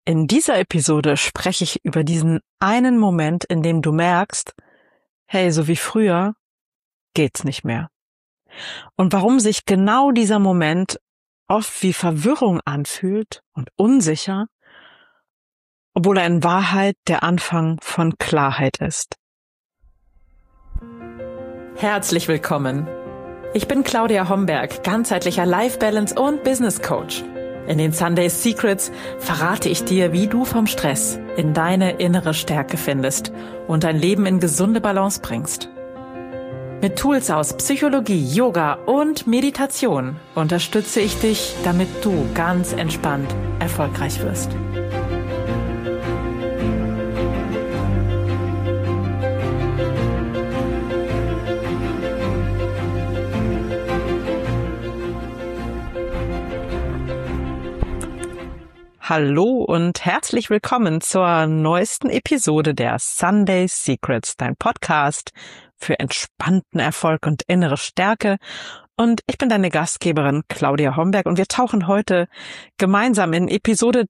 In dieser Episode spreche ich über diesen einen Moment, in dem du merkst, hey, so wie früher geht's nicht mehr. Und warum sich genau dieser Moment oft wie Verwirrung anfühlt und unsicher, obwohl er in Wahrheit der Anfang von Klarheit ist. Herzlich willkommen. Ich bin Claudia Homberg, ganzheitlicher Life Balance und Business Coach. In den Sunday Secrets verrate ich dir, wie du vom Stress in deine innere Stärke findest und dein Leben in gesunde Balance bringst. Mit Tools aus Psychologie, Yoga und Meditation unterstütze ich dich, damit du ganz entspannt erfolgreich wirst. Hallo und herzlich willkommen zur neuesten Episode der Sunday Secrets, dein Podcast für entspannten Erfolg und innere Stärke. Und ich bin deine Gastgeberin Claudia Homberg und wir tauchen heute gemeinsam in Episode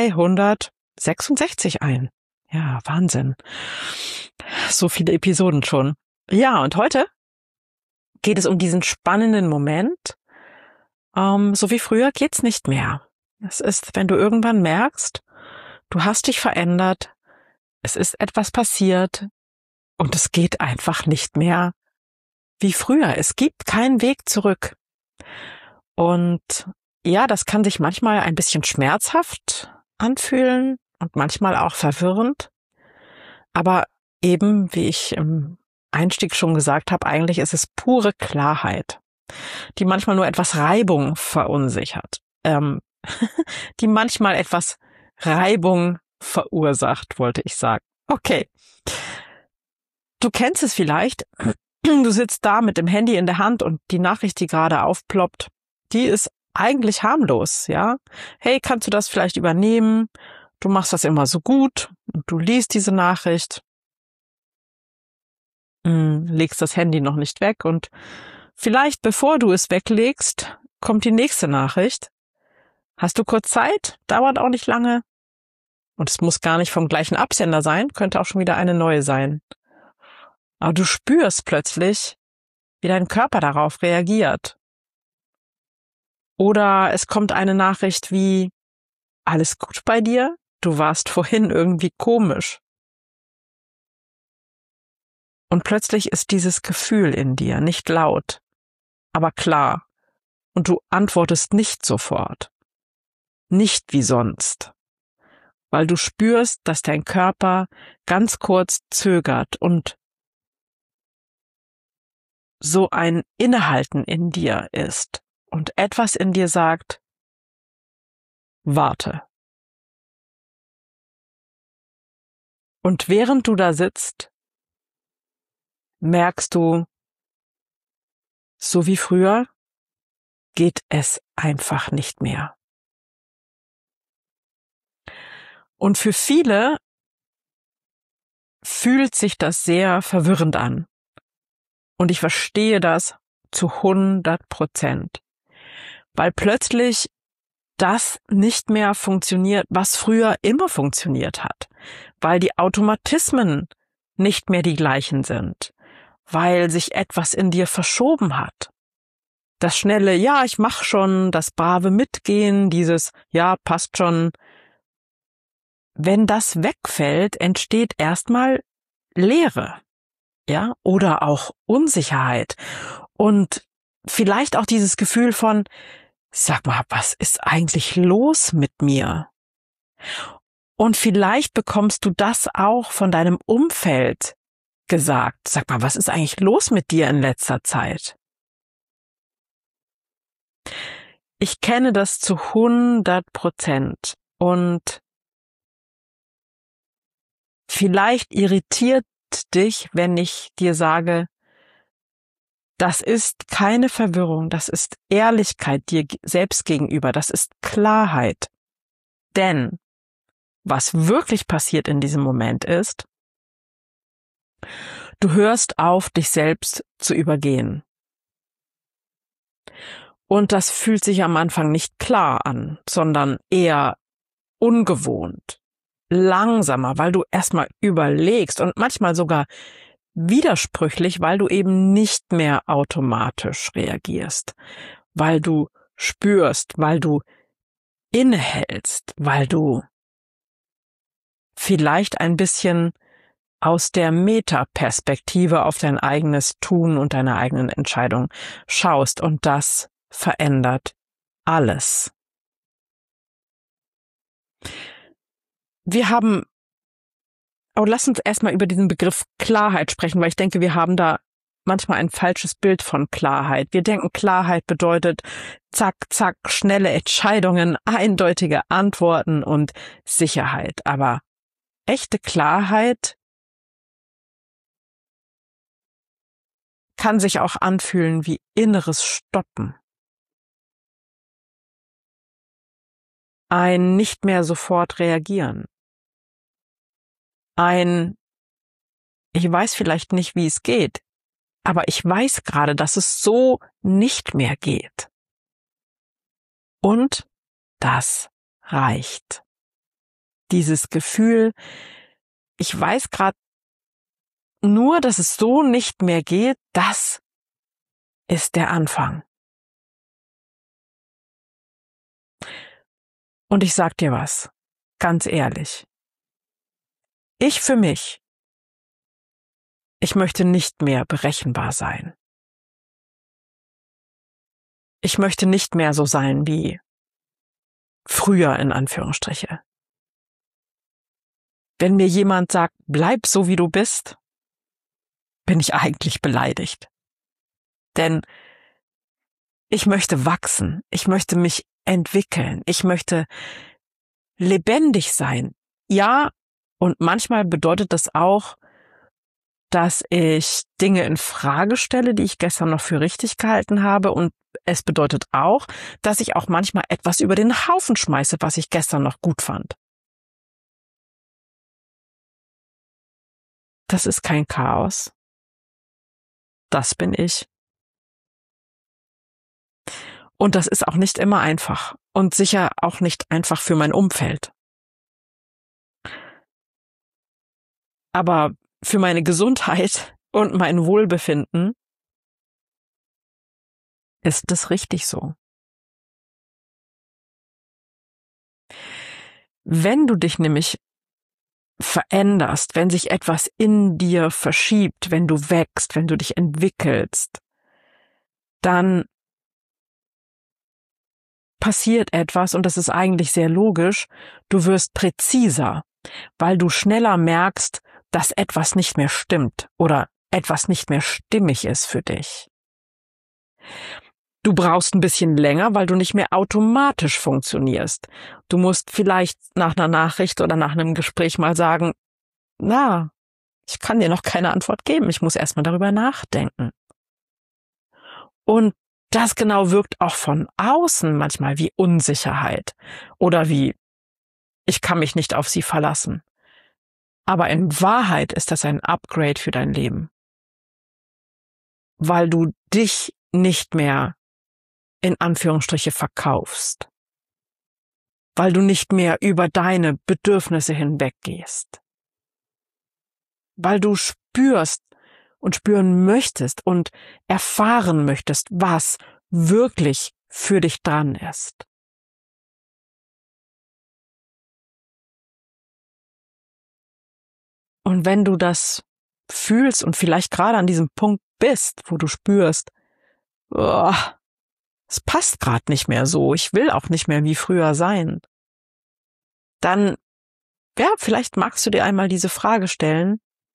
366 ein. Ja, Wahnsinn. So viele Episoden schon. Ja, und heute geht es um diesen spannenden Moment. So wie früher geht's nicht mehr. Es ist, wenn du irgendwann merkst, du hast dich verändert, es ist etwas passiert und es geht einfach nicht mehr wie früher. Es gibt keinen Weg zurück. Und ja, das kann sich manchmal ein bisschen schmerzhaft anfühlen und manchmal auch verwirrend. Aber eben, wie ich im Einstieg schon gesagt habe, eigentlich ist es pure Klarheit, die manchmal nur etwas Reibung verunsichert. Die manchmal etwas Reibung verursacht, wollte ich sagen. Okay. Du kennst es vielleicht. Du sitzt da mit dem Handy in der Hand und die Nachricht, die gerade aufploppt, die ist eigentlich harmlos, ja? Hey, kannst du das vielleicht übernehmen? Du machst das immer so gut und du liest diese Nachricht, legst das Handy noch nicht weg und vielleicht, bevor du es weglegst, kommt die nächste Nachricht. Hast du kurz Zeit? Dauert auch nicht lange. Und es muss gar nicht vom gleichen Absender sein, könnte auch schon wieder eine neue sein. Aber du spürst plötzlich, wie dein Körper darauf reagiert. Oder es kommt eine Nachricht wie, alles gut bei dir? Du warst vorhin irgendwie komisch. Und plötzlich ist dieses Gefühl in dir nicht laut, aber klar. Und du antwortest nicht sofort. Nicht wie sonst. Weil du spürst, dass dein Körper ganz kurz zögert und so ein Innehalten in dir ist und etwas in dir sagt, warte. Und während du da sitzt, merkst du, so wie früher geht es einfach nicht mehr. Und für viele fühlt sich das sehr verwirrend an. Und ich verstehe das zu 100%. Weil plötzlich das nicht mehr funktioniert, was früher immer funktioniert hat. Weil die Automatismen nicht mehr die gleichen sind. Weil sich etwas in dir verschoben hat. Das schnelle, ja, ich mach schon, das brave Mitgehen, dieses, ja, passt schon. Wenn das wegfällt, entsteht erstmal Leere, ja, oder auch Unsicherheit und vielleicht auch dieses Gefühl von, sag mal, was ist eigentlich los mit mir? Und vielleicht bekommst du das auch von deinem Umfeld gesagt. Sag mal, was ist eigentlich los mit dir in letzter Zeit? Ich kenne das zu 100% und vielleicht irritiert dich, wenn ich dir sage, das ist keine Verwirrung, das ist Ehrlichkeit dir selbst gegenüber, das ist Klarheit. Denn was wirklich passiert in diesem Moment ist, du hörst auf, dich selbst zu übergehen. Und das fühlt sich am Anfang nicht klar an, sondern eher ungewohnt, langsamer, weil du erstmal überlegst und manchmal sogar widersprüchlich, weil du eben nicht mehr automatisch reagierst, weil du spürst, weil du innehältst, weil du vielleicht ein bisschen aus der Metaperspektive auf dein eigenes Tun und deine eigenen Entscheidungen schaust, und das verändert alles. Lass uns erstmal über diesen Begriff Klarheit sprechen, weil ich denke, wir haben da manchmal ein falsches Bild von Klarheit. Wir denken, Klarheit bedeutet zack, zack, schnelle Entscheidungen, eindeutige Antworten und Sicherheit. Aber echte Klarheit kann sich auch anfühlen wie inneres Stoppen. Ein nicht mehr sofort reagieren. Ich weiß vielleicht nicht, wie es geht, aber ich weiß gerade, dass es so nicht mehr geht. Und das reicht. Dieses Gefühl, ich weiß gerade nur, dass es so nicht mehr geht, das ist der Anfang. Und ich sag dir was, ganz ehrlich. Ich für mich, ich möchte nicht mehr berechenbar sein. Ich möchte nicht mehr so sein wie früher, in Anführungsstriche. Wenn mir jemand sagt, bleib so wie du bist, bin ich eigentlich beleidigt. Denn ich möchte wachsen, ich möchte mich entwickeln, ich möchte lebendig sein. Ja, und manchmal bedeutet das auch, dass ich Dinge in Frage stelle, die ich gestern noch für richtig gehalten habe. Und es bedeutet auch, dass ich auch manchmal etwas über den Haufen schmeiße, was ich gestern noch gut fand. Das ist kein Chaos. Das bin ich. Und das ist auch nicht immer einfach. Und sicher auch nicht einfach für mein Umfeld. Aber für meine Gesundheit und mein Wohlbefinden ist es richtig so. Wenn du dich nämlich veränderst, wenn sich etwas in dir verschiebt, wenn du wächst, wenn du dich entwickelst, dann passiert etwas, und das ist eigentlich sehr logisch, du wirst präziser, weil du schneller merkst, dass etwas nicht mehr stimmt oder etwas nicht mehr stimmig ist für dich. Du brauchst ein bisschen länger, weil du nicht mehr automatisch funktionierst. Du musst vielleicht nach einer Nachricht oder nach einem Gespräch mal sagen, ich kann dir noch keine Antwort geben, ich muss erstmal darüber nachdenken. Und das genau wirkt auch von außen manchmal wie Unsicherheit oder wie, ich kann mich nicht auf sie verlassen. Aber in Wahrheit ist das ein Upgrade für dein Leben, weil du dich nicht mehr in Anführungsstriche verkaufst, weil du nicht mehr über deine Bedürfnisse hinweggehst, weil du spürst und spüren möchtest und erfahren möchtest, was wirklich für dich dran ist. Und wenn du das fühlst und vielleicht gerade an diesem Punkt bist, wo du spürst, es passt gerade nicht mehr so, ich will auch nicht mehr wie früher sein, dann, vielleicht magst du dir einmal diese Frage stellen: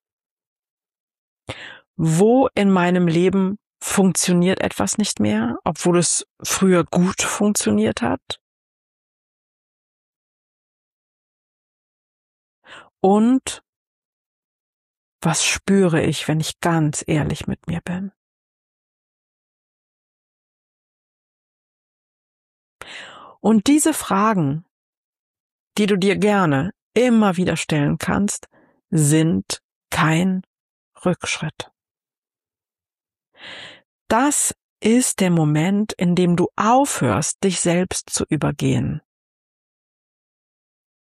Wo in meinem Leben funktioniert etwas nicht mehr, obwohl es früher gut funktioniert hat? Und was spüre ich, wenn ich ganz ehrlich mit mir bin? Und diese Fragen, die du dir gerne immer wieder stellen kannst, sind kein Rückschritt. Das ist der Moment, in dem du aufhörst, dich selbst zu übergehen.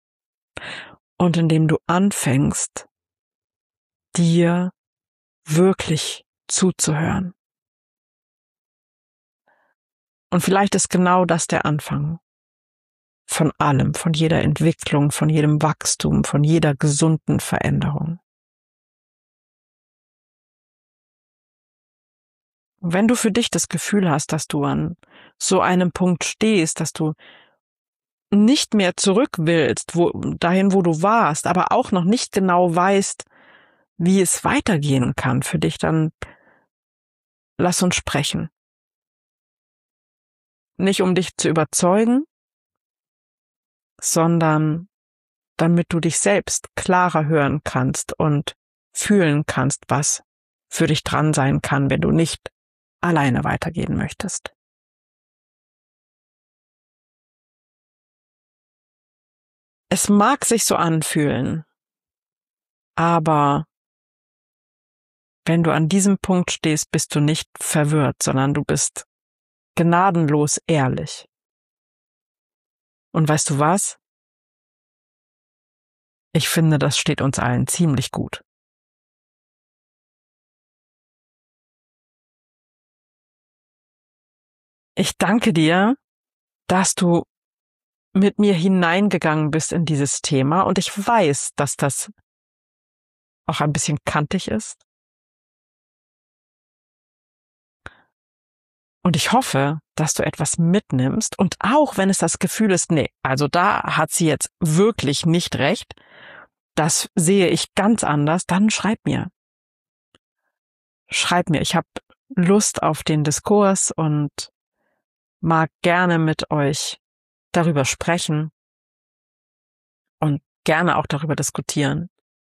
und indem du anfängst, dir wirklich zuzuhören. Und vielleicht ist genau das der Anfang von allem, von jeder Entwicklung, von jedem Wachstum, von jeder gesunden Veränderung. Und wenn du für dich das Gefühl hast, dass du an so einem Punkt stehst, dass du nicht mehr zurück willst, dahin, wo du warst, aber auch noch nicht genau weißt, wie es weitergehen kann für dich, dann lass uns sprechen. Nicht um dich zu überzeugen, sondern damit du dich selbst klarer hören kannst und fühlen kannst, was für dich dran sein kann, wenn du nicht alleine weitergehen möchtest. Es mag sich so anfühlen, aber wenn du an diesem Punkt stehst, bist du nicht verwirrt, sondern du bist gnadenlos ehrlich. Und weißt du was? Ich finde, das steht uns allen ziemlich gut. Ich danke dir, dass du mit mir hineingegangen bist in dieses Thema und ich weiß, dass das auch ein bisschen kantig ist. Und ich hoffe, dass du etwas mitnimmst und auch wenn es das Gefühl ist, nee, also da hat sie jetzt wirklich nicht recht, das sehe ich ganz anders, dann schreib mir. Schreib mir, ich habe Lust auf den Diskurs und mag gerne mit euch darüber sprechen und gerne auch darüber diskutieren.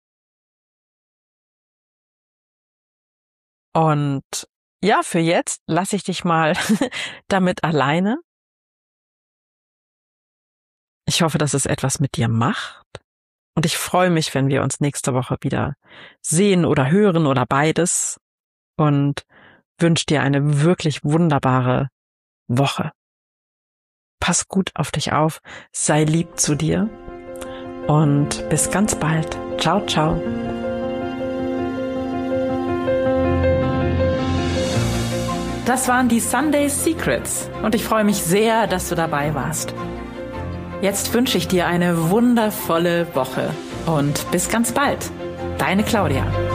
Und ja, für jetzt lasse ich dich mal damit alleine. Ich hoffe, dass es etwas mit dir macht. Und ich freue mich, wenn wir uns nächste Woche wieder sehen oder hören oder beides. Und wünsche dir eine wirklich wunderbare Woche. Pass gut auf dich auf, sei lieb zu dir und bis ganz bald. Ciao, ciao. Das waren die Sunday Secrets und ich freue mich sehr, dass du dabei warst. Jetzt wünsche ich dir eine wundervolle Woche und bis ganz bald. Deine Claudia.